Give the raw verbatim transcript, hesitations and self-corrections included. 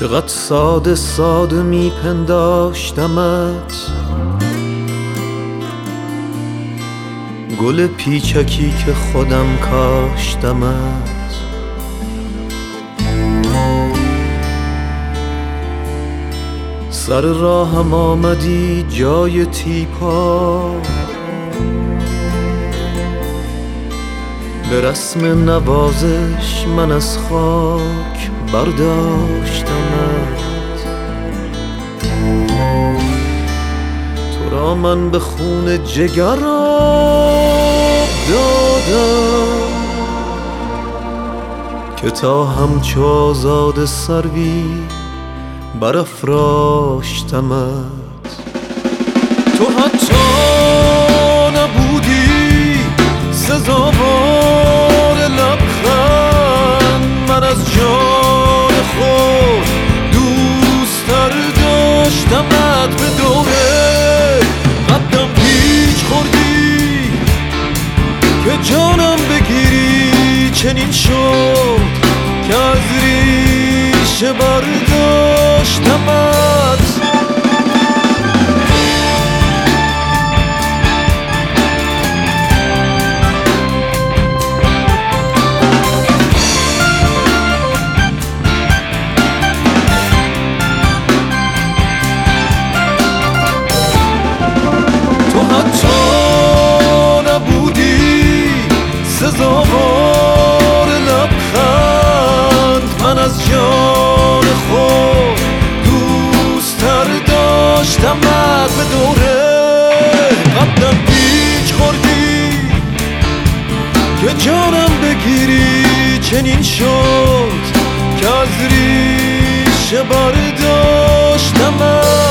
چقدر ساده ساده میپنداشتمت، گل پیچکی که خودم کاشتمت. سر راهم آمدی جای تیپا، به رسم نوازش من از خاک برداشتمت. تو را من به خون جگر آب دادم که تا همچو آزاده سروی برافراشتمت. تو حتی نبودی سزاوار لبخند، من از جان خود دوست‌تر داشتمت. به دوره قدم پیچ خوردی که جانم بگیری، چنین شد که از ریشه برداشتمت. سزاوار لبخند، من از جان خود دوست‌تر داشتمت. به دوره قدم پیچ خوردی که جانم بگیری، چنین شد که از ریشه برداشتمت.